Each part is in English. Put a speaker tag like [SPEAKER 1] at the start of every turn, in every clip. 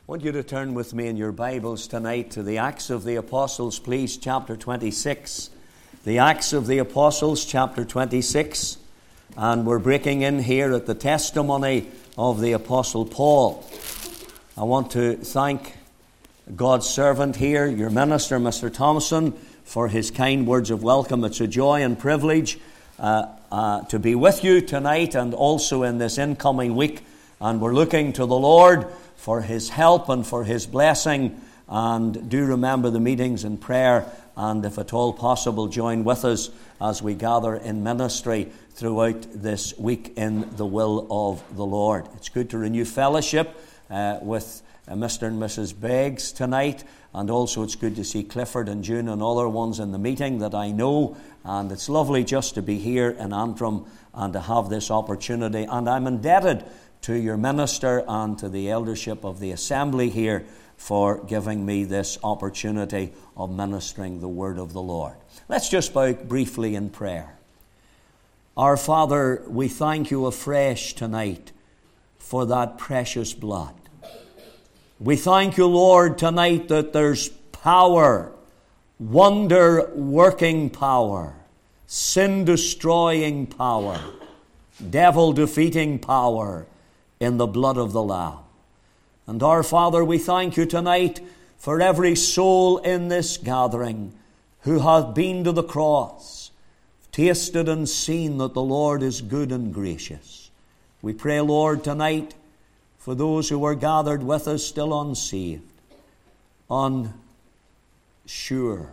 [SPEAKER 1] I want you to turn with me in your Bibles tonight to the Acts of the Apostles, please, chapter 26. The Acts of the Apostles, chapter 26. And we're breaking in here at the testimony of the Apostle Paul. I want to thank God's servant here, your minister, Mr. Thompson, for his kind words of welcome. It's a joy and privilege to be with you tonight and also in this incoming week. And we're looking to the Lord for His help and for His blessing. And do remember the meetings in prayer, and if at all possible, join with us as we gather in ministry throughout this week in the will of the Lord. It's good to renew fellowship with Mr. and Mrs. Beggs tonight, and also it's good to see Clifford and June and other ones in the meeting that I know, and it's lovely just to be here in Antrim and to have this opportunity. And I'm indebted to your minister and to the eldership of the assembly here for giving me this opportunity of ministering the word of the Lord. Let's just bow briefly in prayer. Our Father, we thank you afresh tonight for that precious blood. We thank you, Lord, tonight that there's power, wonder-working power, sin-destroying power, devil-defeating power in the blood of the Lamb. And our Father, we thank you tonight for every soul in this gathering who hath been to the cross, tasted and seen that the Lord is good and gracious. We pray, Lord, tonight for those who are gathered with us still unsaved, unsure,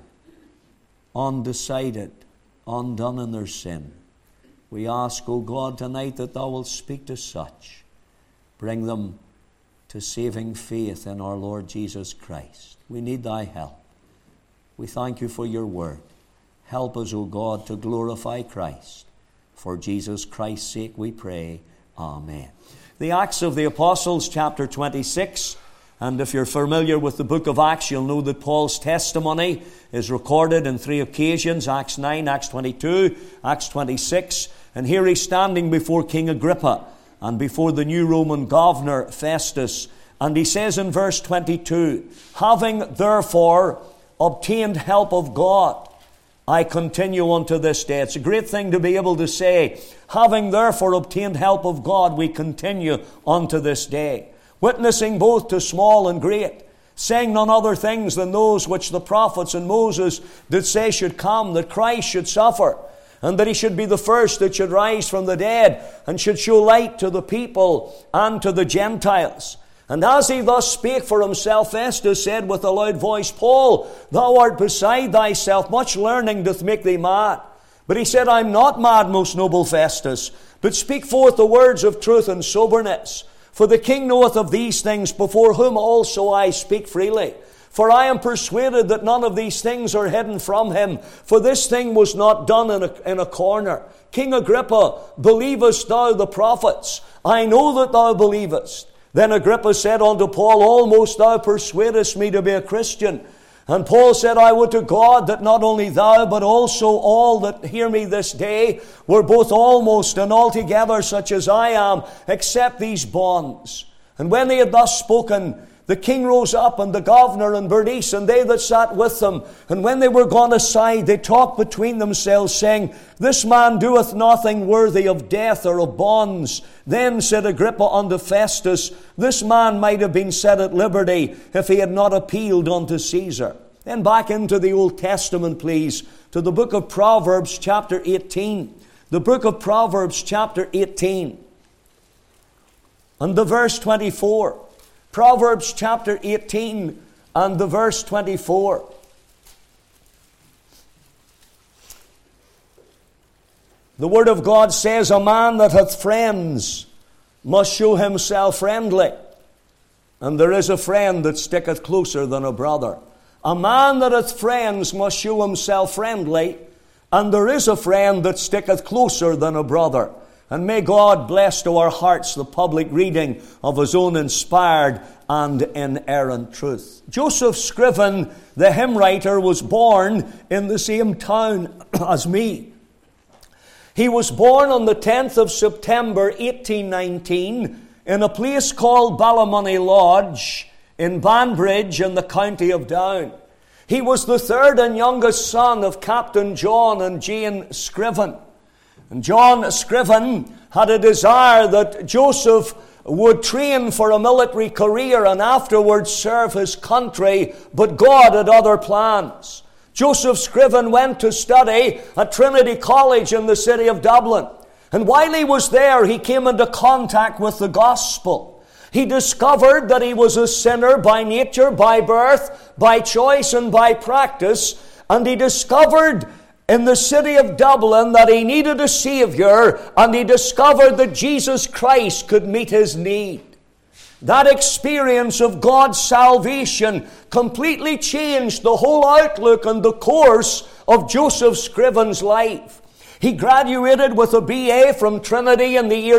[SPEAKER 1] undecided, undone in their sin. We ask, O God, tonight that thou wilt speak to such. Bring them to saving faith in our Lord Jesus Christ. We need thy help. We thank you for your word. Help us, O God, to glorify Christ. For Jesus Christ's sake we pray. Amen. The Acts of the Apostles, chapter 26. And if you're familiar with the book of Acts, you'll know that Paul's testimony is recorded in 3 occasions: Acts 9, Acts 22, Acts 26. And here he's standing before King Agrippa and before the new Roman governor, Festus. And he says in verse 22, "Having therefore obtained help of God, I continue unto this day." It's a great thing to be able to say, having therefore obtained help of God, we continue unto this day. Witnessing both to small and great, saying none other things than those which the prophets and Moses did say should come, that Christ should suffer, and that he should be the first that should rise from the dead, and should show light to the people and to the Gentiles. And as he thus spake for himself, Festus said with a loud voice, "Paul, thou art beside thyself, much learning doth make thee mad." But he said, "I'm not mad, most noble Festus, but speak forth the words of truth and soberness. For the king knoweth of these things, before whom also I speak freely. For I am persuaded that none of these things are hidden from him. For this thing was not done in a corner. King Agrippa, believest thou the prophets? I know that thou believest." Then Agrippa said unto Paul, "Almost thou persuadest me to be a Christian." And Paul said, "I would to God that not only thou, but also all that hear me this day, were both almost and altogether such as I am, except these bonds." And when he had thus spoken, the king rose up, and the governor, and Bernice, and they that sat with them. And when they were gone aside, they talked between themselves, saying, "This man doeth nothing worthy of death or of bonds." Then said Agrippa unto Festus, "This man might have been set at liberty, if he had not appealed unto Caesar." Then back into the Old Testament, please, to the book of Proverbs, chapter 18. The book of Proverbs, chapter 18. And the verse 24. Proverbs chapter 18 and the verse 24. The Word of God says, "A man that hath friends must show himself friendly, and there is a friend that sticketh closer than a brother." A man that hath friends must show himself friendly, and there is a friend that sticketh closer than a brother. And may God bless to our hearts the public reading of His own inspired and inerrant truth. Joseph Scriven, the hymn writer, was born in the same town as me. He was born on the 10th of September 1819 in a place called Ballymoney Lodge in Banbridge in the county of Down. He was the third and youngest son of Captain John and Jane Scriven. And John Scriven had a desire that Joseph would train for a military career and afterwards serve his country, but God had other plans. Joseph Scriven went to study at Trinity College in the city of Dublin. And while he was there, he came into contact with the gospel. He discovered that he was a sinner by nature, by birth, by choice, and by practice. And he discovered in the city of Dublin that he needed a Savior, and he discovered that Jesus Christ could meet his need. That experience of God's salvation completely changed the whole outlook and the course of Joseph Scriven's life. He graduated with a BA from Trinity in the year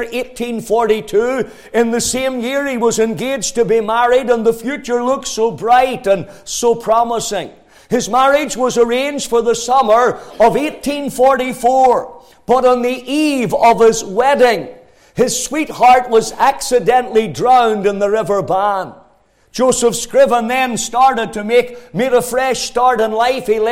[SPEAKER 1] 1842. In the same year, he was engaged to be married, and the future looked so bright and so promising. His marriage was arranged for the summer of 1844, but on the eve of his wedding, his sweetheart was accidentally drowned in the River Bann. Joseph Scriven then started to made a fresh start in life. He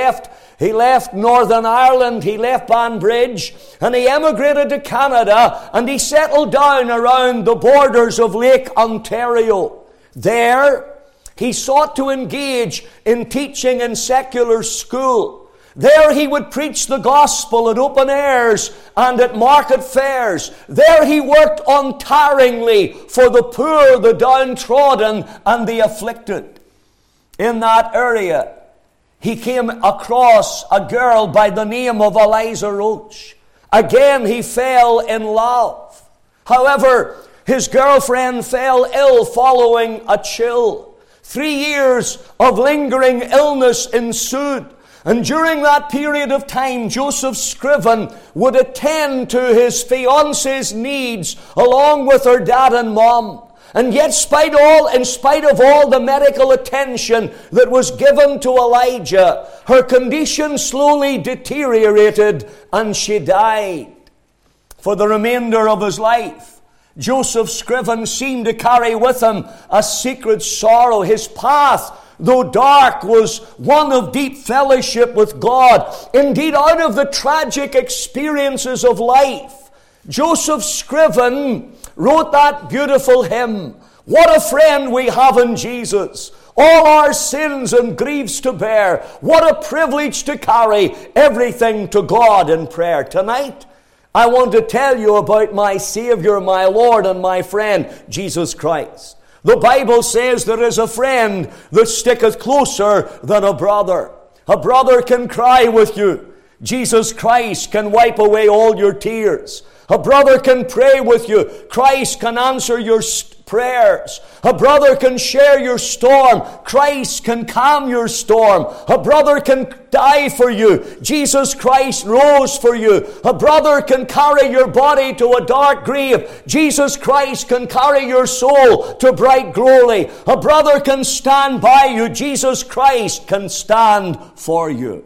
[SPEAKER 1] left Northern Ireland, he left Banbridge, and he emigrated to Canada, and he settled down around the borders of Lake Ontario. There, he sought to engage in teaching in secular school. There he would preach the gospel at open airs and at market fairs. There he worked untiringly for the poor, the downtrodden, and the afflicted. In that area, he came across a girl by the name of Eliza Roach. Again, he fell in love. However, his girlfriend fell ill following a chill. 3 years of lingering illness ensued. And during that period of time, Joseph Scriven would attend to his fiance's needs along with her dad and mom. And yet, in spite of all the medical attention that was given to Elijah, her condition slowly deteriorated and she died. For the remainder of his life, Joseph Scriven seemed to carry with him a secret sorrow. His path, though dark, was one of deep fellowship with God. Indeed, out of the tragic experiences of life, Joseph Scriven wrote that beautiful hymn, "What a friend we have in Jesus, all our sins and griefs to bear. What a privilege to carry everything to God in prayer." Tonight, I want to tell you about my Savior, my Lord, and my friend, Jesus Christ. The Bible says there is a friend that sticketh closer than a brother. A brother can cry with you. Jesus Christ can wipe away all your tears. A brother can pray with you. Christ can answer your prayers. A brother can share your storm. Christ can calm your storm. A brother can die for you. Jesus Christ rose for you. A brother can carry your body to a dark grave. Jesus Christ can carry your soul to bright glory. A brother can stand by you. Jesus Christ can stand for you.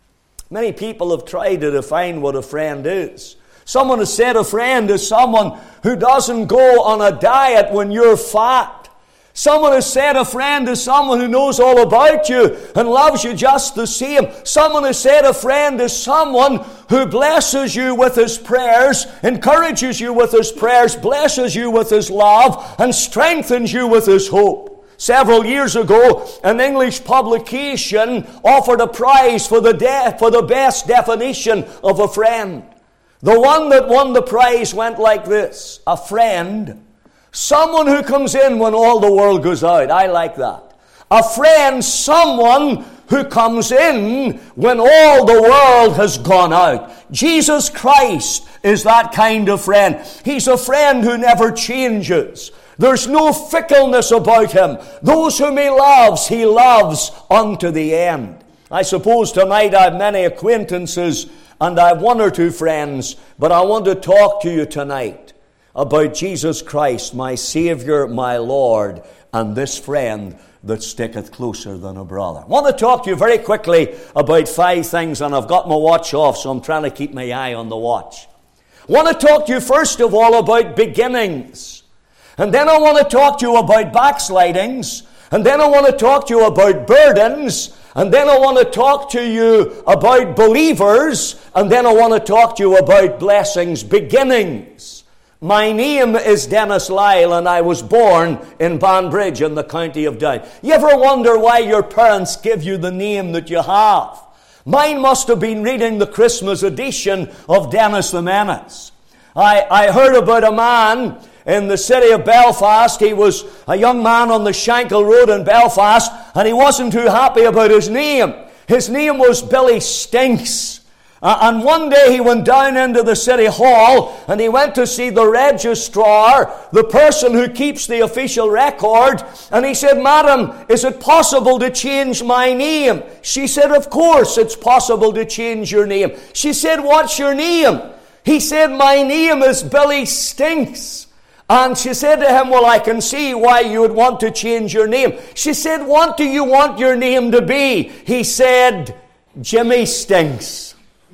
[SPEAKER 1] Many people have tried to define what a friend is. Someone has said a friend is someone who doesn't go on a diet when you're fat. Someone has said a friend is someone who knows all about you and loves you just the same. Someone has said a friend is someone who blesses you with his prayers, encourages you with his prayers, blesses you with his love, and strengthens you with his hope. Several years ago, an English publication offered a prize for the best definition of a friend. The one that won the prize went like this: a friend, someone who comes in when all the world goes out. I like that. A friend, someone who comes in when all the world has gone out. Jesus Christ is that kind of friend. He's a friend who never changes. There's no fickleness about him. Those whom he loves unto the end. I suppose tonight I have many acquaintances and I have one or two friends, but I want to talk to you tonight about Jesus Christ, my Savior, my Lord, and this friend that sticketh closer than a brother. I want to talk to you very quickly about 5 things, and I've got my watch off, so I'm trying to keep my eye on the watch. I want to talk to you first of all about beginnings. And then I want to talk to you about backslidings. And then I want to talk to you about burdens. And then I want to talk to you about believers. And then I want to talk to you about blessings, beginnings. My name is Dennis Lyle, and I was born in Banbridge in the county of Down. You ever wonder why your parents give you the name that you have? Mine must have been reading the Christmas edition of Dennis the Menace. I heard about a man in the city of Belfast. He was a young man on the Shankill Road in Belfast, and he wasn't too happy about his name. His name was Billy Stinks. And one day he went down into the city hall, and he went to see the registrar, the person who keeps the official record, and he said, "Madam, is it possible to change my name?" She said, "Of course it's possible to change your name." She said, "What's your name?" He said, "My name is Billy Stinks." And she said to him, "Well, I can see why you would want to change your name." She said, "What do you want your name to be?" He said, "Jimmy Stinks."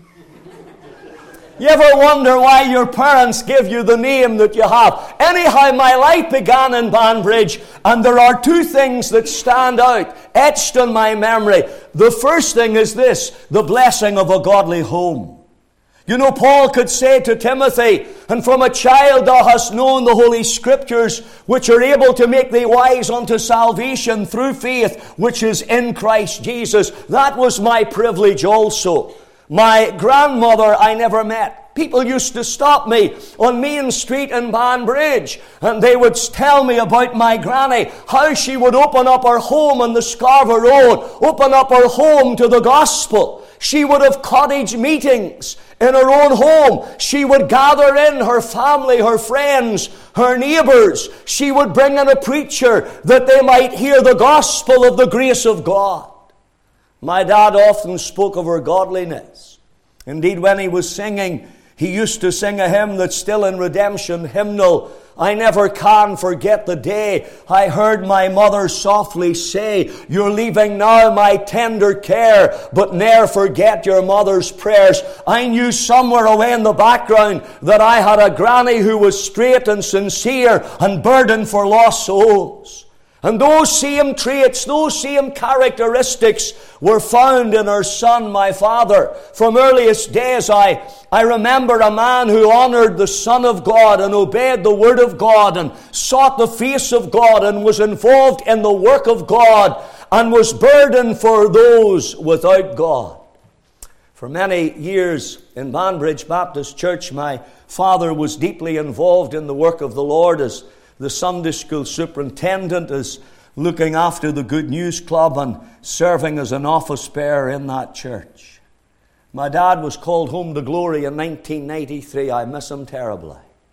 [SPEAKER 1] You ever wonder why your parents give you the name that you have? Anyhow, my life began in Banbridge, and there are two things that stand out, etched in my memory. The first thing is this, the blessing of a godly home. You know, Paul could say to Timothy, "And from a child thou hast known the Holy Scriptures, which are able to make thee wise unto salvation through faith, which is in Christ Jesus." That was my privilege also. My grandmother I never met. People used to stop me on Main Street in Banbridge, and they would tell me about my granny, how she would open up her home on the Scarborough Road, open up her home to the gospel. She would have cottage meetings in her own home. She would gather in her family, her friends, her neighbours. She would bring in a preacher that they might hear the gospel of the grace of God. My dad often spoke of her godliness. Indeed, when he was singing, he used to sing a hymn that's still in redemption hymnal. "I never can forget the day I heard my mother softly say, 'You're leaving now my tender care, but ne'er forget your mother's prayers.'" I knew somewhere away in the background that I had a granny who was straight and sincere and burdened for lost souls. And those same traits, those same characteristics were found in her son, my father. From earliest days, I remember a man who honored the Son of God and obeyed the Word of God and sought the face of God and was involved in the work of God and was burdened for those without God. For many years in Banbridge Baptist Church, my father was deeply involved in the work of the Lord as the Sunday school superintendent, is looking after the Good News Club and serving as an office bearer in that church. My dad was called home to glory in 1993. I miss him terribly.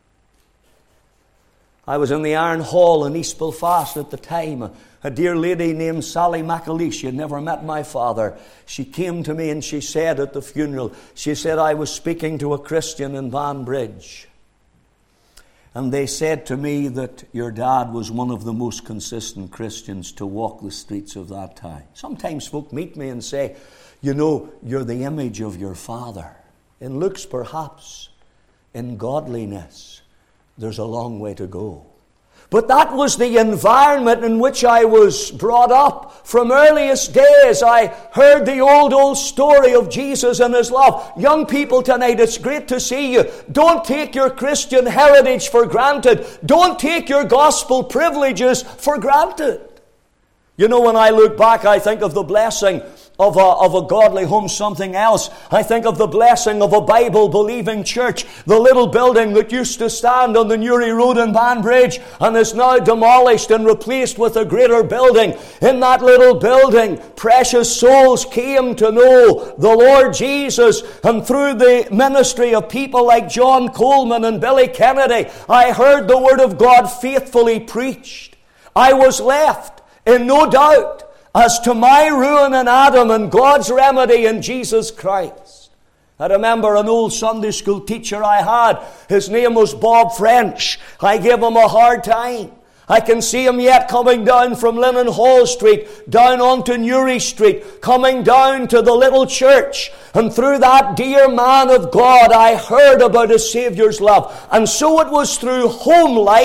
[SPEAKER 1] I was in the Iron Hall in East Belfast at the time. A dear lady named Sally McAleese, she had never met my father. She came to me and she said at the funeral, she said, "I was speaking to a Christian in Banbridge, and they said to me that your dad was one of the most consistent Christians to walk the streets of that town." Sometimes folk meet me and say, "You know, you're the image of your father." In looks, perhaps. In godliness, there's a long way to go. But that was the environment in which I was brought up. From earliest days, I heard the old story of Jesus and His love. Young people tonight, it's great to see you. Don't take your Christian heritage for granted. Don't take your gospel privileges for granted. You know, when I look back, I think of the blessing of a godly home, something else. I think of the blessing of a Bible-believing church. The little building that used to stand on the Newry Road in Banbridge and is now demolished and replaced with a greater building. In that little building, precious souls came to know the Lord Jesus. And through the ministry of people like John Coleman and Billy Kennedy, I heard the Word of God faithfully preached. I was left in no doubt as to my ruin in Adam and God's remedy in Jesus Christ. I remember an old Sunday school teacher I had. His name was Bob French. I gave him a hard time. I can see him yet coming down from Linen Hall Street, down onto Newry Street, coming down to the little church. And through that dear man of God, I heard about His Saviour's love. And so it was through home life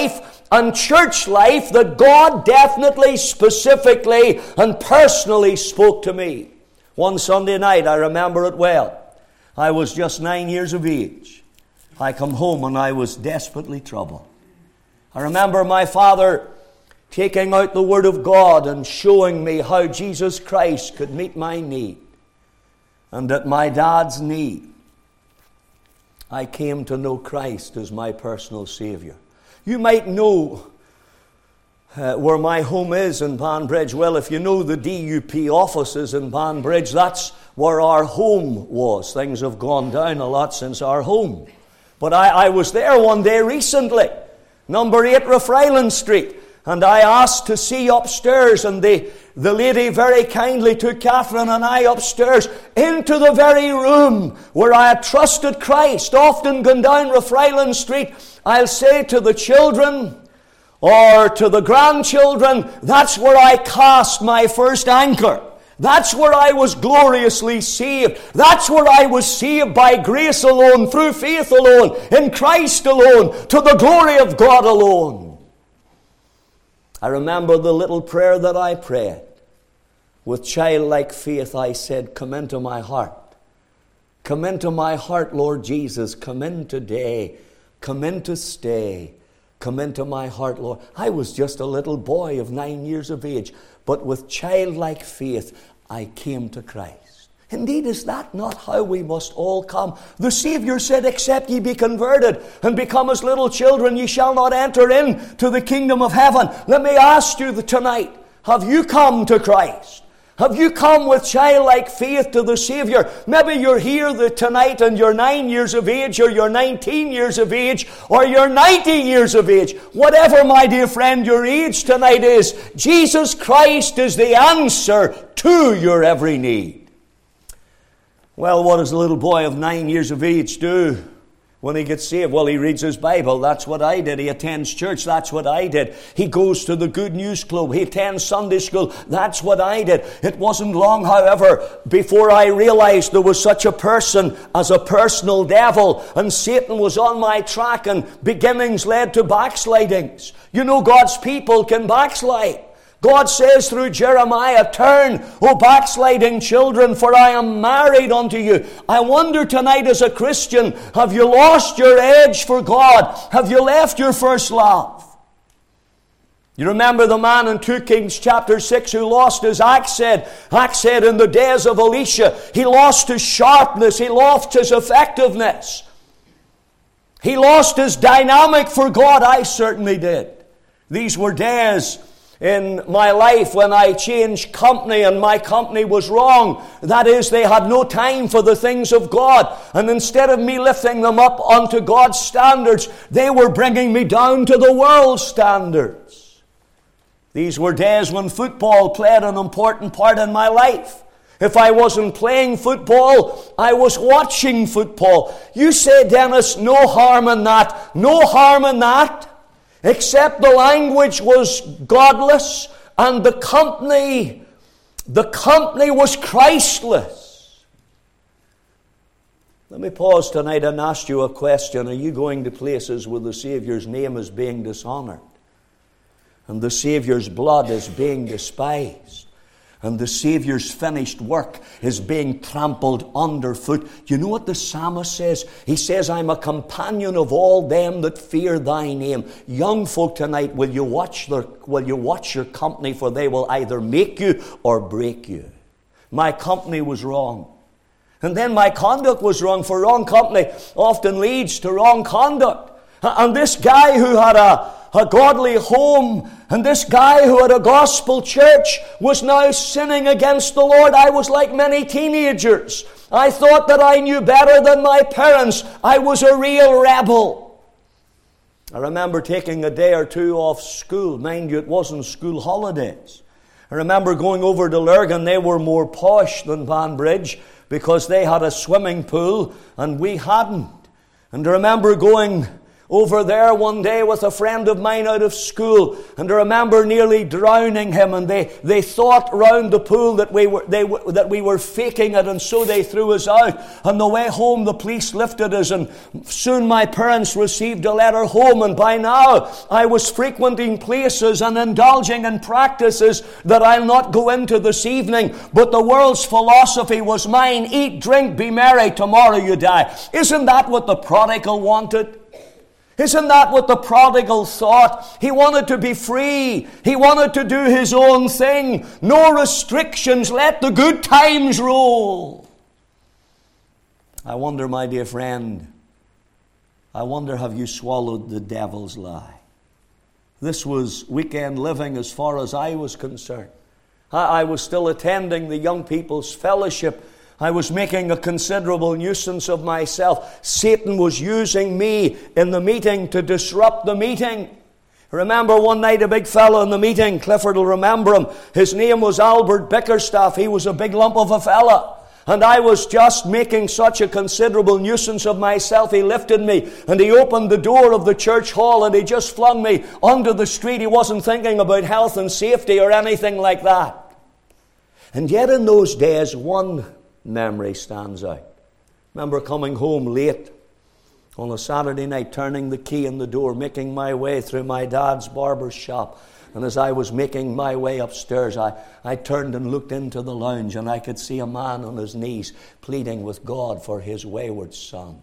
[SPEAKER 1] and church life that God definitely, specifically, and personally spoke to me. One Sunday night, I remember it well. I was just 9 years of age. I come home and I was desperately troubled. I remember my father taking out the Word of God and showing me how Jesus Christ could meet my need. And at my dad's need, I came to know Christ as my personal Savior. You might know where my home is in Banbridge. Well, if you know the DUP offices in Banbridge, that's where our home was. Things have gone down a lot since our home. But I was there one day recently, number 8 Rathfriland Street, and I asked to see upstairs, and the lady very kindly took Catherine and I upstairs into the very room where I had trusted Christ. Often gone down Rathfriland Street, I'll say to the children or to the grandchildren, that's where I cast my first anchor. That's where I was gloriously saved. That's where I was saved by grace alone, through faith alone, in Christ alone, to the glory of God alone. I remember the little prayer that I prayed. With childlike faith I said, come into my heart. Come into my heart, Lord Jesus. Come in today. Come in to stay. Come into my heart, Lord. I was just a little boy of 9 years of age, but with childlike faith I came to Christ. Indeed, is that not how we must all come? The Savior said, except ye be converted and become as little children, ye shall not enter into the kingdom of heaven. Let me ask you tonight, have you come to Christ? Have you come with childlike faith to the Savior? Maybe you're here tonight and you're 9 years of age, or you're 19 years of age, or you're 90 years of age. Whatever, my dear friend, your age tonight is, Jesus Christ is the answer to your every need. Well, what does a little boy of 9 years of age do when he gets saved? Well, he reads his Bible. That's what I did. He attends church. That's what I did. He goes to the Good News Club. He attends Sunday school. That's what I did. It wasn't long, however, before I realized there was such a person as a personal devil, and Satan was on my track, and beginnings led to backslidings. You know, God's people can backslide. God says through Jeremiah, turn, O backsliding children, for I am married unto you. I wonder tonight as a Christian, have you lost your edge for God? Have you left your first love? You remember the man in 2 Kings chapter 6 who lost his axe head in the days of Elisha. He lost his sharpness. He lost his effectiveness. He lost his dynamic for God. I certainly did. These were days in my life when I changed company and my company was wrong. That is, they had no time for the things of God. And instead of me lifting them up onto God's standards, they were bringing me down to the world's standards. These were days when football played an important part in my life. If I wasn't playing football, I was watching football. You say, Dennis, no harm in that. No harm in that. Except the language was godless and the company was Christless. Let me pause tonight and ask you a question. Are you going to places where the Saviour's name is being dishonored, and the Saviour's blood is being despised, and the Saviour's finished work is being trampled underfoot? You know what the psalmist says? He says, I'm a companion of all them that fear thy name. Young folk tonight, will you watch your company, for they will either make you or break you. My company was wrong. And then my conduct was wrong, for wrong company often leads to wrong conduct. And this guy who had a godly home, and this guy who had a gospel church, was now sinning against the Lord. I was like many teenagers. I thought that I knew better than my parents. I was a real rebel. I remember taking a day or two off school. Mind you, it wasn't school holidays. I remember going over to Lurgan. They were more posh than Banbridge because they had a swimming pool and we hadn't. And I remember going over there one day with a friend of mine out of school, and I remember nearly drowning him, and they thought round the pool that we were faking it, and so they threw us out. On the way home the police lifted us, and soon my parents received a letter home, and by now I was frequenting places and indulging in practices that I'll not go into this evening, but the world's philosophy was mine: eat, drink, be merry, tomorrow you die. Isn't that what the prodigal wanted? Isn't that what the prodigal thought? He wanted to be free. He wanted to do his own thing. No restrictions. Let the good times roll. I wonder, my dear friend, I wonder, have you swallowed the devil's lie? This was weekend living as far as I was concerned. I was still attending the young people's fellowship. I was making a considerable nuisance of myself. Satan was using me in the meeting to disrupt the meeting. I remember one night a big fellow in the meeting, Clifford will remember him. His name was Albert Bickerstaff. He was a big lump of a fella. And I was just making such a considerable nuisance of myself. He lifted me and he opened the door of the church hall and he just flung me onto the street. He wasn't thinking about health and safety or anything like that. And yet in those days, one memory stands out. Remember coming home late on a Saturday night, turning the key in the door, making my way through my dad's barber's shop. And as I was making my way upstairs, I turned and looked into the lounge, and I could see a man on his knees pleading with God for his wayward son.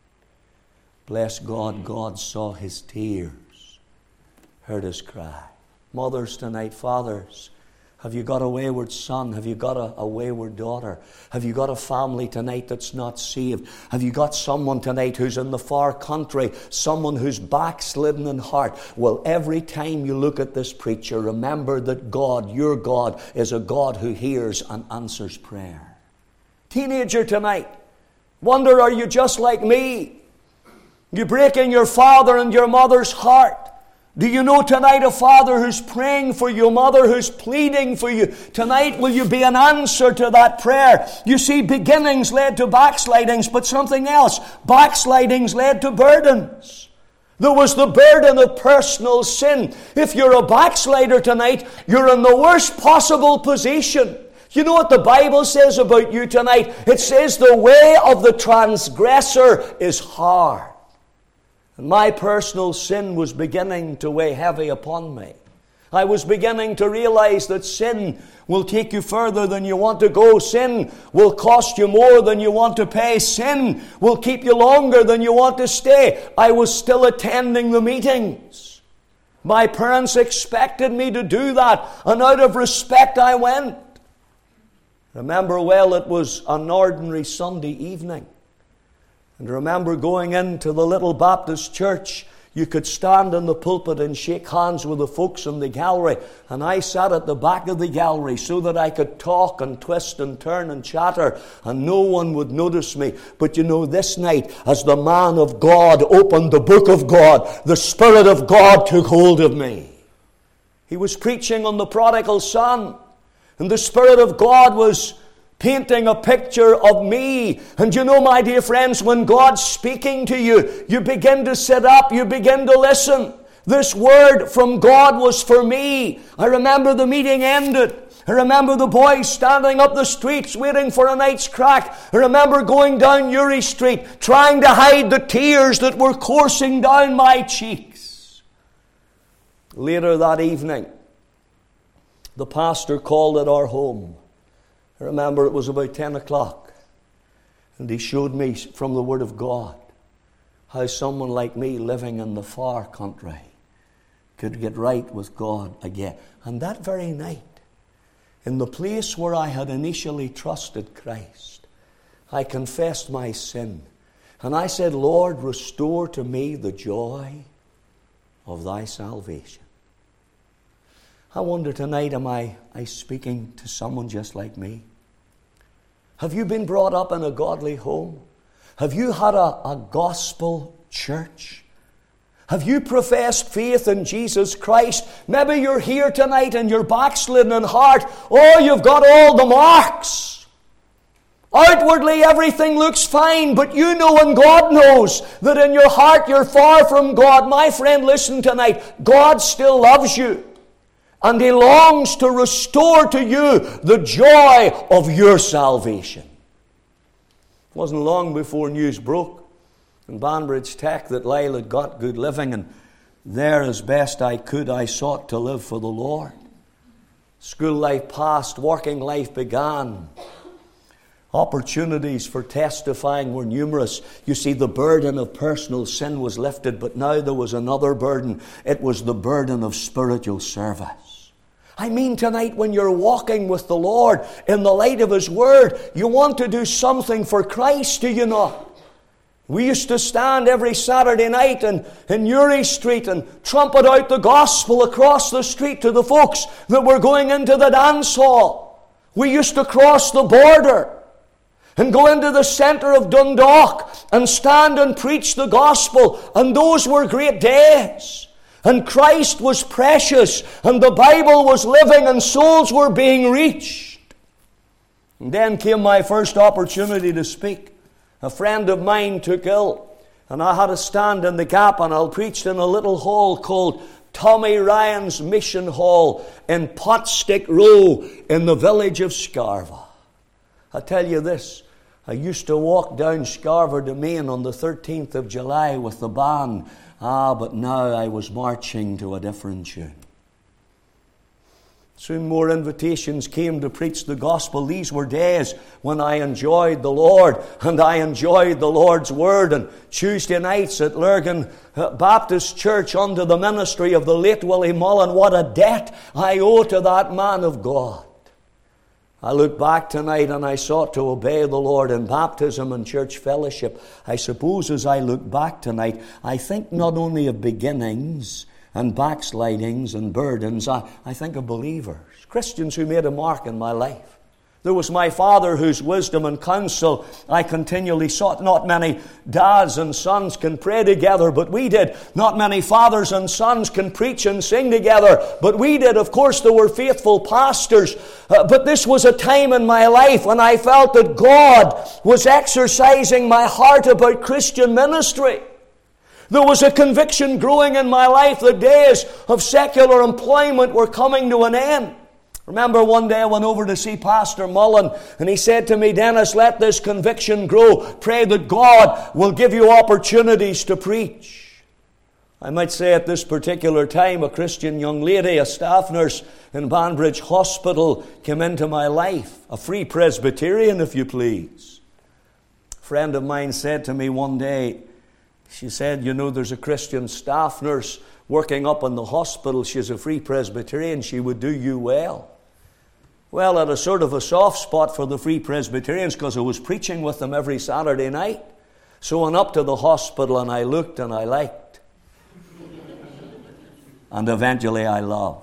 [SPEAKER 1] Bless God, God saw his tears, heard his cry. Mothers tonight, fathers, have you got a wayward son? Have you got a wayward daughter? Have you got a family tonight that's not saved? Have you got someone tonight who's in the far country, someone who's backslidden in heart? Well, every time you look at this preacher, remember that God, your God, is a God who hears and answers prayer. Teenager tonight, wonder, are you just like me? You breaking your father and your mother's heart? Do you know tonight a father who's praying for you, a mother who's pleading for you? Tonight, will you be an answer to that prayer? You see, beginnings led to backslidings, but something else. Backslidings led to burdens. There was the burden of personal sin. If you're a backslider tonight, you're in the worst possible position. You know what the Bible says about you tonight? It says the way of the transgressor is hard. And my personal sin was beginning to weigh heavy upon me. I was beginning to realize that sin will take you further than you want to go. Sin will cost you more than you want to pay. Sin will keep you longer than you want to stay. I was still attending the meetings. My parents expected me to do that, and out of respect I went. Remember well, it was an ordinary Sunday evening. And remember going into the little Baptist church, you could stand in the pulpit and shake hands with the folks in the gallery. And I sat at the back of the gallery so that I could talk and twist and turn and chatter, and no one would notice me. But you know, this night, as the man of God opened the book of God, the Spirit of God took hold of me. He was preaching on the prodigal son, and the Spirit of God was painting a picture of me. And you know, my dear friends, when God's speaking to you, you begin to sit up, you begin to listen. This word from God was for me. I remember the meeting ended. I remember the boys standing up the streets waiting for a night's crack. I remember going down Uri Street, trying to hide the tears that were coursing down my cheeks. Later that evening, the pastor called at our home. I remember it was about 10 o'clock, and he showed me from the Word of God how someone like me living in the far country could get right with God again. And that very night, in the place where I had initially trusted Christ, I confessed my sin, and I said, Lord, restore to me the joy of thy salvation. I wonder tonight, am I speaking to someone just like me? Have you been brought up in a godly home? Have you had a gospel church? Have you professed faith in Jesus Christ? Maybe you're here tonight and you're backslidden in heart. Oh, you've got all the marks. Outwardly everything looks fine, but you know and God knows that in your heart you're far from God. My friend, listen tonight. God still loves you. And He longs to restore to you the joy of your salvation. It wasn't long before news broke in Banbridge Tech that Lyle had got good living, and there, as best I could, I sought to live for the Lord. School life passed, working life began. Opportunities for testifying were numerous. You see, the burden of personal sin was lifted, but now there was another burden. It was the burden of spiritual service. I mean, tonight when you're walking with the Lord in the light of His Word, you want to do something for Christ, do you not? We used to stand every Saturday night in Uri Street and trumpet out the gospel across the street to the folks that were going into the dance hall. We used to cross the border and go into the centre of Dundalk and stand and preach the gospel. And those were great days. And Christ was precious, and the Bible was living, and souls were being reached. And then came my first opportunity to speak. A friend of mine took ill, and I had to stand in the gap, and I preached in a little hall called Tommy Ryan's Mission Hall in Potstick Row in the village of Scarva. I tell you this, I used to walk down Scarva Domain on the 13th of July with the band. But now I was marching to a different tune. Soon more invitations came to preach the gospel. These were days when I enjoyed the Lord, and I enjoyed the Lord's Word. And Tuesday nights at Lurgan Baptist Church under the ministry of the late Willie Mullen, what a debt I owe to that man of God. I look back tonight and I sought to obey the Lord in baptism and church fellowship. I suppose as I look back tonight, I think not only of beginnings and backslidings and burdens, I think of believers, Christians who made a mark in my life. There was my father whose wisdom and counsel I continually sought. Not many dads and sons can pray together, but we did. Not many fathers and sons can preach and sing together, but we did. Of course, there were faithful pastors, but this was a time in my life when I felt that God was exercising my heart about Christian ministry. There was a conviction growing in my life. The days of secular employment were coming to an end. Remember one day I went over to see Pastor Mullen, and he said to me, "Dennis, let this conviction grow. Pray that God will give you opportunities to preach." I might say at this particular time, a Christian young lady, a staff nurse in Banbridge Hospital, came into my life. A free Presbyterian, if you please. A friend of mine said to me one day, she said, "You know, there's a Christian staff nurse working up in the hospital. She's a free Presbyterian. She would do you well." Well, I had a sort of a soft spot for the Free Presbyterians because I was preaching with them every Saturday night. So I went up to the hospital and I looked and I liked. And eventually I loved.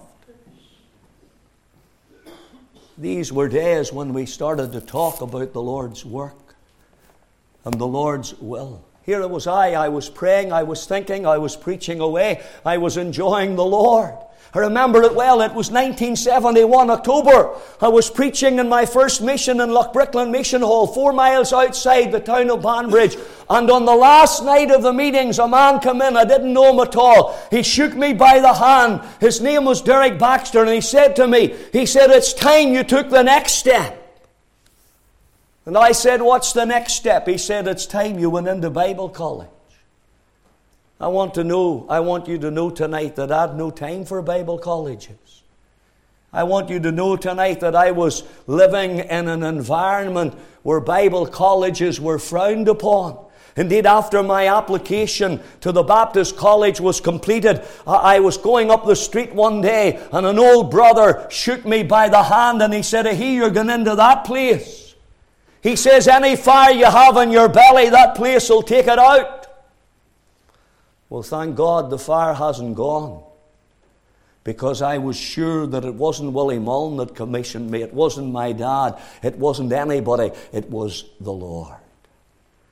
[SPEAKER 1] These were days when we started to talk about the Lord's work and the Lord's will. Here was I was praying, I was thinking, I was preaching away, I was enjoying the Lord. I remember it well. It was 1971, October. I was preaching in my first mission in Lochbricklin Mission Hall, 4 miles outside the town of Banbridge. And on the last night of the meetings, a man came in. I didn't know him at all. He shook me by the hand. His name was Derek Baxter, and he said to me, "It's time you took the next step." And I said, "What's the next step?" He said, "It's time you went into Bible college." I want you to know tonight that I had no time for Bible colleges. I want you to know tonight that I was living in an environment where Bible colleges were frowned upon. Indeed, after my application to the Baptist College was completed, I was going up the street one day and an old brother shook me by the hand and he said, "Hey, you're going into that place." He says, "Any fire you have in your belly, that place will take it out." Well, thank God the fire hasn't gone, because I was sure that it wasn't Willie Mullen that commissioned me. It wasn't my dad. It wasn't anybody. It was the Lord.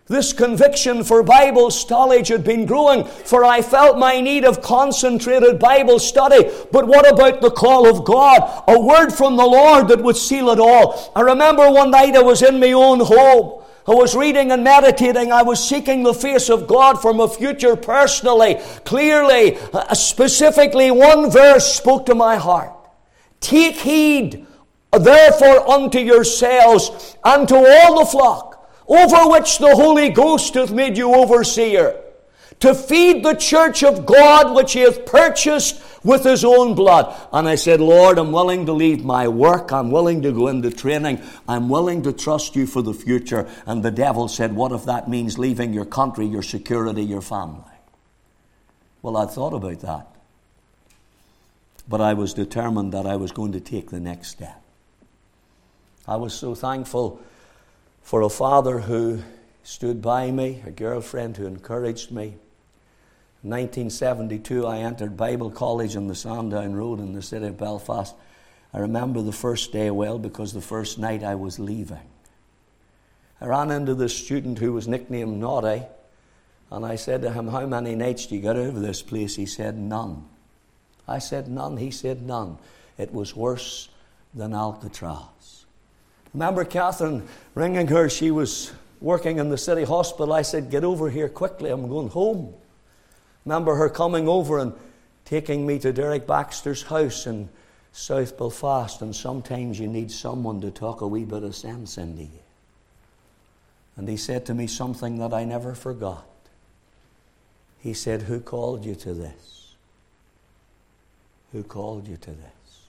[SPEAKER 1] This conviction for Bible study had been growing, for I felt my need of concentrated Bible study. But what about the call of God? A word from the Lord that would seal it all. I remember one night I was in my own home. I was reading and meditating. I was seeking the face of God for my future personally. Clearly, specifically, one verse spoke to my heart. Take heed, therefore, unto yourselves and to all the flock, over which the Holy Ghost hath made you overseer, to feed the church of God which he hath purchased with his own blood. And I said, Lord, I'm willing to leave my work. I'm willing to go into training. I'm willing to trust you for the future. And the devil said, what if that means leaving your country, your security, your family? Well, I thought about that. But I was determined that I was going to take the next step. I was so thankful for a father who stood by me, a girlfriend who encouraged me. In 1972, I entered Bible College on the Sandown Road in the city of Belfast. I remember the first day well because the first night I was leaving. I ran into this student who was nicknamed Naughty, and I said to him, how many nights do you get out of this place? He said, none. I said, none. He said, none. It was worse than Alcatraz. Remember Catherine ringing her. She was working in the city hospital. I said, get over here quickly. I'm going home. Remember her coming over and taking me to Derek Baxter's house in South Belfast. And sometimes you need someone to talk a wee bit of sense into you. And he said to me something that I never forgot. He said, who called you to this? Who called you to this?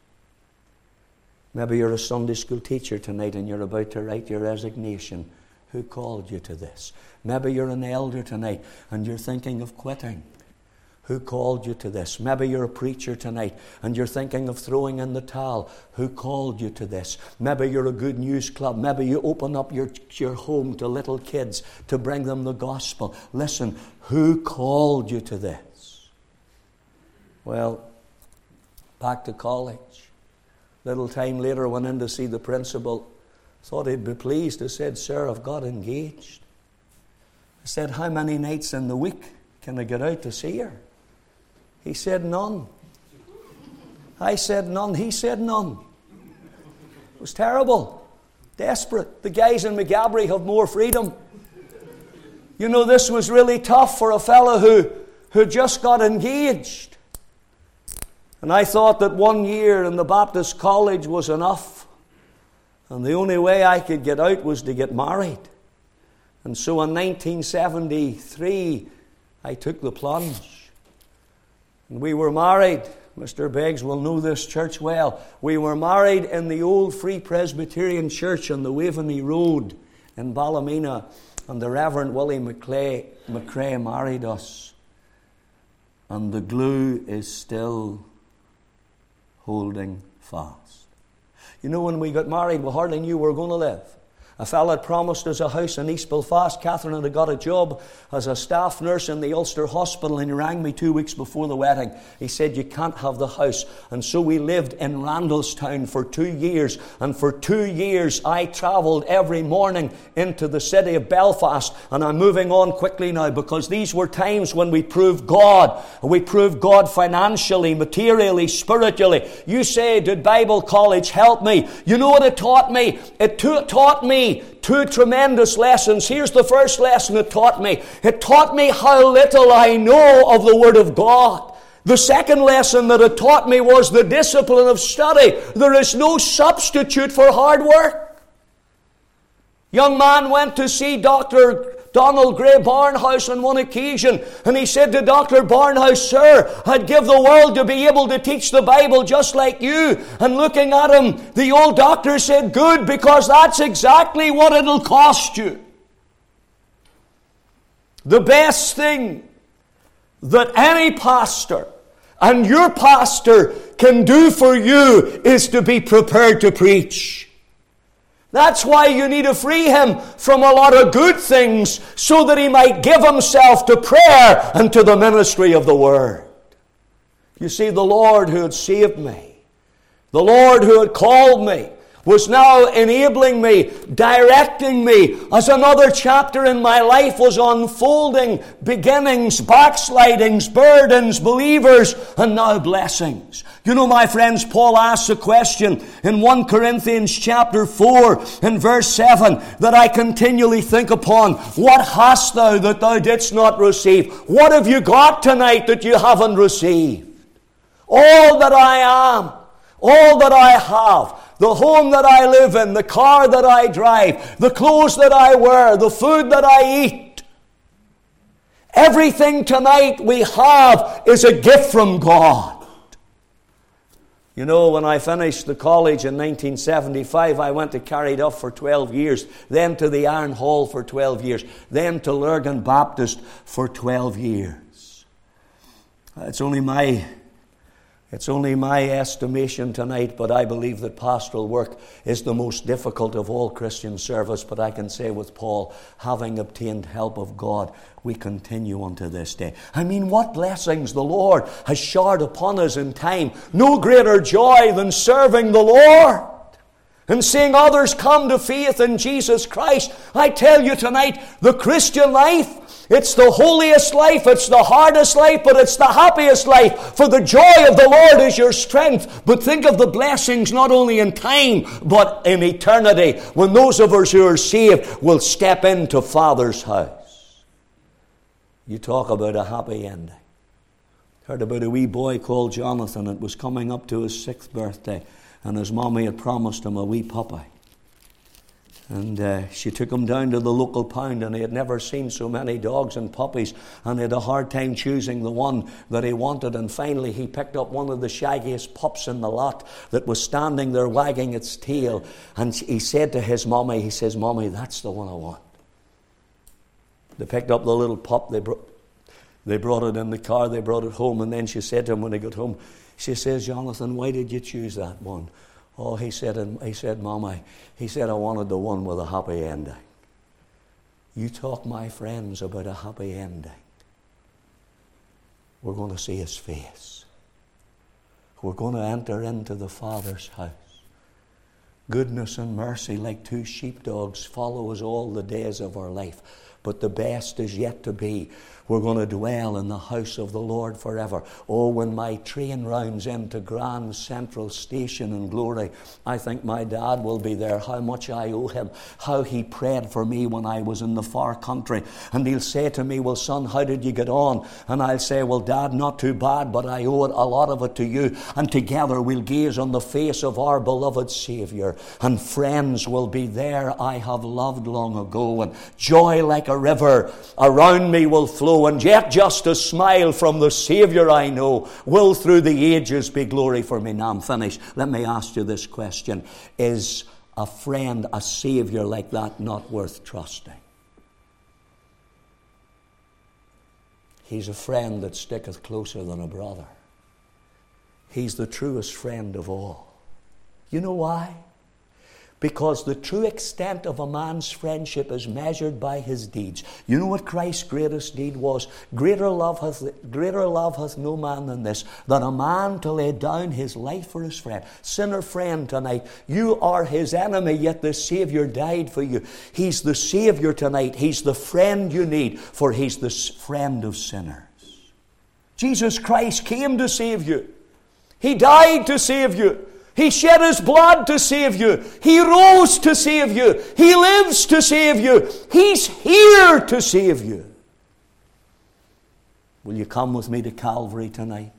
[SPEAKER 1] Maybe you're a Sunday school teacher tonight and you're about to write your resignation. Who called you to this? Maybe you're an elder tonight and you're thinking of quitting. Who called you to this? Maybe you're a preacher tonight and you're thinking of throwing in the towel. Who called you to this? Maybe you're a good news club. Maybe you open up your home to little kids to bring them the gospel. Listen, who called you to this? Well, back to college. Little time later, I went in to see the principal. Thought he'd be pleased. I said, sir, I've got engaged. I said, how many nights in the week can I get out to see her? He said, none. I said, none. He said, none. It was terrible. Desperate. The guys in McGabry have more freedom. You know, this was really tough for a fellow who just got engaged. And I thought that 1 year in the Baptist college was enough. And the only way I could get out was to get married. And so in 1973, I took the plunge. And we were married. Mr. Beggs will know this church well. We were married in the old Free Presbyterian Church on the Waveney Road in Ballymena. And the Reverend Willie McCrae married us. And the glue is still holding fast. You know, when we got married, we hardly knew we were going to live. A fella had promised us a house in East Belfast. Catherine had got a job as a staff nurse in the Ulster Hospital, and he rang me 2 weeks before the wedding. He said, you can't have the house. And so we lived in Randallstown for 2 years. And for 2 years, I travelled every morning into the city of Belfast. And I'm moving on quickly now, because these were times when we proved God. We proved God financially, materially, spiritually. You say, did Bible college help me? You know what it taught me? It taught me two tremendous lessons. Here's the first lesson it taught me. It taught me how little I know of the Word of God. The second lesson that it taught me was the discipline of study. There is no substitute for hard work. Young man went to see Dr. Donald Gray Barnhouse on one occasion, and he said to Dr. Barnhouse, sir, I'd give the world to be able to teach the Bible just like you. And looking at him, the old doctor said, good, because that's exactly what it'll cost you. The best thing that any pastor and your pastor can do for you is to be prepared to preach. That's why you need to free him from a lot of good things, so that he might give himself to prayer and to the ministry of the Word. You see, the Lord who had saved me, the Lord who had called me, was now enabling me, directing me as another chapter in my life was unfolding. Beginnings, backslidings, burdens, believers, and now blessings. You know, my friends, Paul asks a question in 1 Corinthians chapter 4 and verse 7 that I continually think upon. What hast thou that thou didst not receive? What have you got tonight that you haven't received? All that I am, all that I have, the home that I live in, the car that I drive, the clothes that I wear, the food that I eat. Everything tonight we have is a gift from God. You know, when I finished the college in 1975, I went to Carryduff for 12 years, then to the Iron Hall for 12 years, then to Lurgan Baptist for 12 years. It's only my estimation tonight, but I believe that pastoral work is the most difficult of all Christian service. But I can say with Paul, having obtained help of God, we continue unto this day. I mean, what blessings the Lord has showered upon us in time. No greater joy than serving the Lord and seeing others come to faith in Jesus Christ. I tell you tonight, the Christian life, it's the holiest life, it's the hardest life, but it's the happiest life. For the joy of the Lord is your strength. But think of the blessings not only in time, but in eternity, when those of us who are saved will step into Father's house. You talk about a happy ending. Heard about a wee boy called Jonathan. It was coming up to his 6th birthday, and his mommy had promised him a wee puppy. And she took him down to the local pound, and he had never seen so many dogs and puppies, and he had a hard time choosing the one that he wanted. And finally he picked up one of the shaggiest pups in the lot that was standing there wagging its tail. And he said to his mommy, he says, "Mommy, that's the one I want." They picked up the little pup, they brought it in the car, they brought it home, and then she said to him when he got home, she says, "Jonathan, why did you choose that one?" "Oh," he said, "Mommy," he said, "I wanted the one with a happy ending." You talk, my friends, about a happy ending. We're going to see His face. We're going to enter into the Father's house. Goodness and mercy, like two sheepdogs, follow us all the days of our life. But the best is yet to be. We're going to dwell in the house of the Lord forever. Oh, when my train rounds into Grand Central Station in glory, I think my dad will be there. How much I owe him. How he prayed for me when I was in the far country. And he'll say to me, "Well, son, how did you get on?" And I'll say, "Well, Dad, not too bad, but I owe it, a lot of it to you." And together we'll gaze on the face of our beloved Saviour. And friends will be there I have loved long ago. And joy like a river around me will flow. And yet just a smile from the Saviour I know will through the ages be glory for me. Now I'm finished. Let me ask you this question. Is a friend, a Saviour like that not worth trusting? He's a friend that sticketh closer than a brother. He's the truest friend of all. You know why? Because the true extent of a man's friendship is measured by his deeds. You know what Christ's greatest deed was? Greater love hath no man than this, that a man to lay down his life for his friend. Sinner friend tonight, you are his enemy, yet the Saviour died for you. He's the Saviour tonight. He's the friend you need, for He's the friend of sinners. Jesus Christ came to save you. He died to save you. He shed His blood to save you. He rose to save you. He lives to save you. He's here to save you. Will you come with me to Calvary tonight?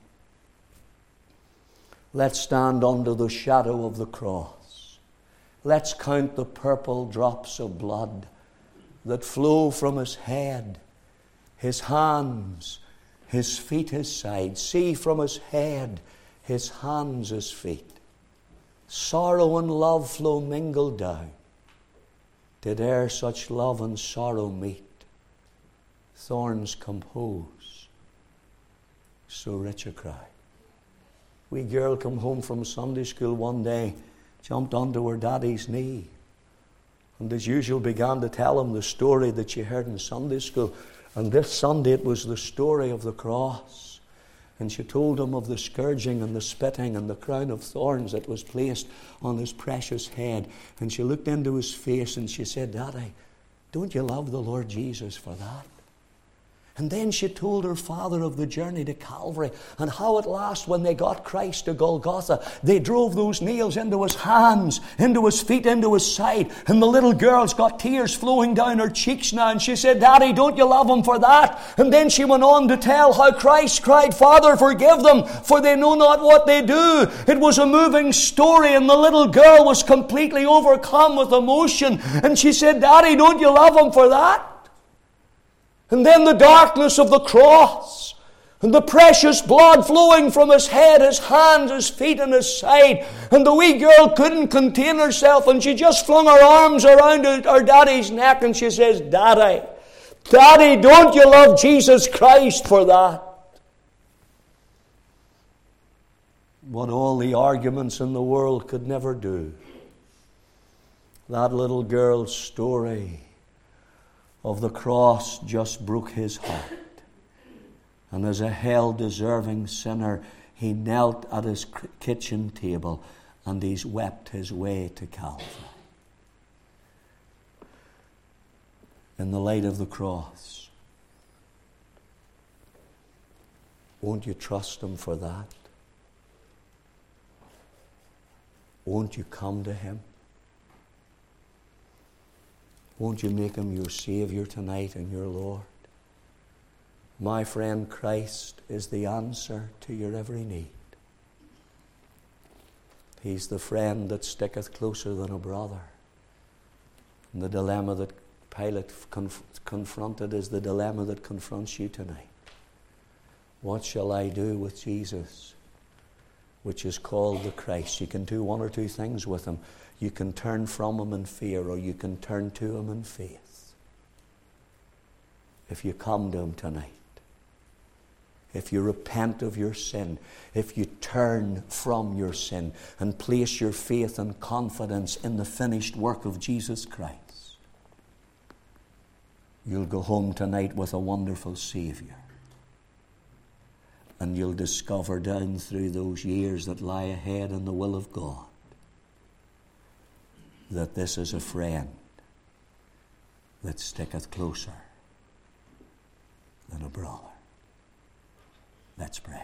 [SPEAKER 1] Let's stand under the shadow of the cross. Let's count the purple drops of blood that flow from His head, His hands, His feet, His side. See, from His head, His hands, His feet. Sorrow and love flow mingled down. Did e'er such love and sorrow meet? Thorns compose so rich a cry. Wee girl come home from Sunday school one day, jumped onto her daddy's knee, and as usual began to tell him the story that she heard in Sunday school. And this Sunday it was the story of the cross. And she told him of the scourging and the spitting and the crown of thorns that was placed on his precious head. And she looked into his face and she said, Daddy, don't you love the Lord Jesus for that? And then she told her father of the journey to Calvary and how at last when they got Christ to Golgotha, they drove those nails into his hands, into his feet, into his side. And the little girl's got tears flowing down her cheeks now. And she said, Daddy, don't you love him for that? And then she went on to tell how Christ cried, Father, forgive them, for they know not what they do. It was a moving story, and the little girl was completely overcome with emotion. And she said, Daddy, don't you love him for that? And then the darkness of the cross, and the precious blood flowing from his head, his hands, his feet, and his side. And the wee girl couldn't contain herself, and she just flung her arms around her daddy's neck, and she says, Daddy, Daddy, don't you love Jesus Christ for that? What all the arguments in the world could never do. That little girl's story of the cross just broke his heart. And as a hell-deserving sinner, he knelt at his kitchen table and he's wept his way to Calvary. In the light of the cross, won't you trust him for that? Won't you come to him? Won't you make him your Savior tonight and your Lord? My friend, Christ is the answer to your every need. He's the friend that sticketh closer than a brother. And the dilemma that Pilate confronted is the dilemma that confronts you tonight. What shall I do with Jesus, which is called the Christ? You can do one or two things with him. You can turn from him in fear, or you can turn to him in faith. If you come to him tonight, if you repent of your sin, if you turn from your sin and place your faith and confidence in the finished work of Jesus Christ, you'll go home tonight with a wonderful Savior. And you'll discover down through those years that lie ahead in the will of God that this is a friend that sticketh closer than a brother. Let's pray.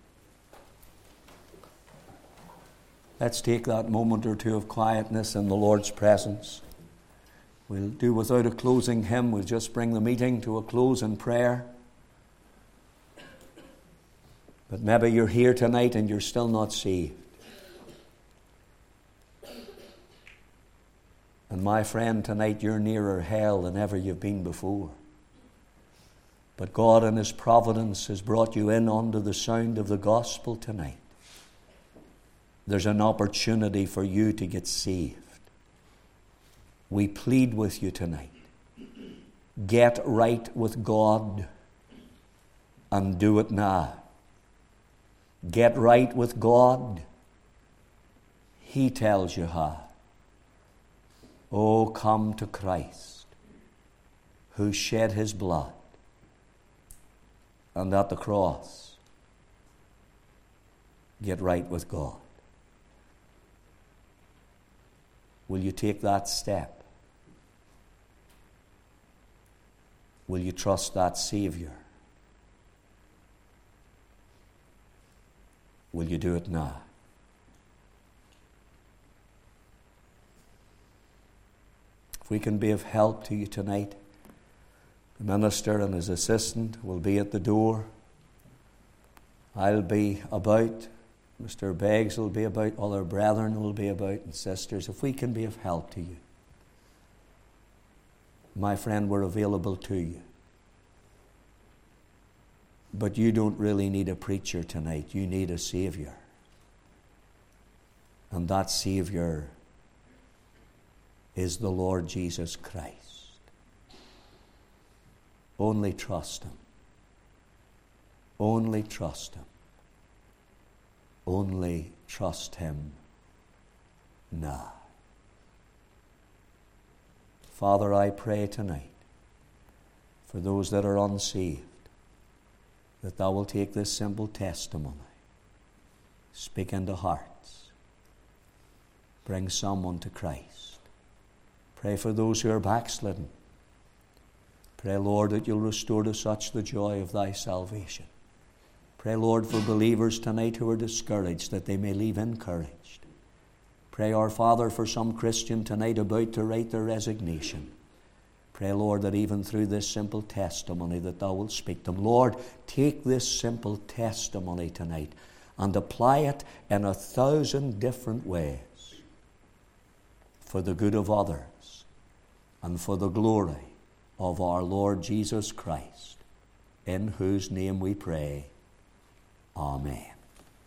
[SPEAKER 1] Let's take that moment or two of quietness in the Lord's presence. We'll do without a closing hymn. We'll just bring the meeting to a close in prayer. But maybe you're here tonight and you're still not saved. And my friend, tonight you're nearer hell than ever you've been before. But God in his providence has brought you in under the sound of the gospel tonight. There's an opportunity for you to get saved. We plead with you tonight. Get right with God and do it now. Get right with God. He tells you how. Oh, come to Christ, who shed his blood, and at the cross, get right with God. Will you take that step? Will you trust that Savior? Will you do it now? If we can be of help to you tonight, the minister and his assistant will be at the door. I'll be about. Mr. Beggs will be about. All our brethren will be about, and sisters. If we can be of help to you, my friend, we're available to you. But you don't really need a preacher tonight. You need a Savior. And that Savior is the Lord Jesus Christ. Only trust him. Only trust him. Only trust him now. Father, I pray tonight for those that are unsaved, that thou wilt take this simple testimony, speak into hearts, bring someone to Christ. Pray for those who are backslidden. Pray, Lord, that you'll restore to such the joy of thy salvation. Pray, Lord, for believers tonight who are discouraged, that they may leave encouraged. Pray, our Father, for some Christian tonight about to write their resignation. Pray, Lord, that even through this simple testimony that thou wilt speak to them. Lord, take this simple testimony tonight and apply it in 1,000 different ways for the good of others and for the glory of our Lord Jesus Christ, in whose name we pray. Amen.